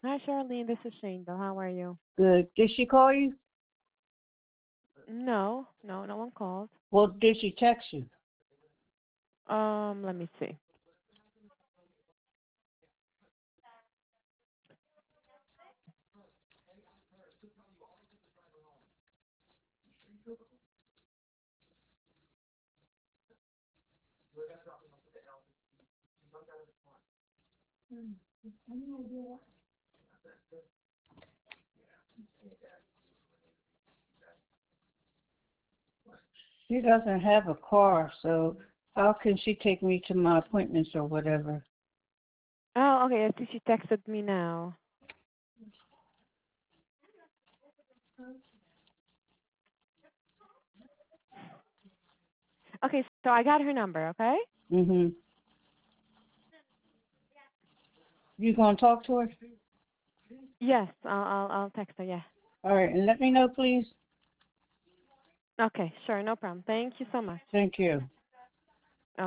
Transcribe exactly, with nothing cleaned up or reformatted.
Hi, Charlene. This is Shane. How are you? Good. Did she call you? No, no, no one called. Well, did she text you? Um, let me see. She doesn't have a car, so how can she take me to my appointments or whatever? Oh, okay. I see she texted me now. Okay, so I got her number. Okay. Mhm. You gonna talk to her? Yes, I'll I'll, I'll text her. Yeah. All right, and let me know, please. Okay, sure, no problem. Thank you so much. Thank you.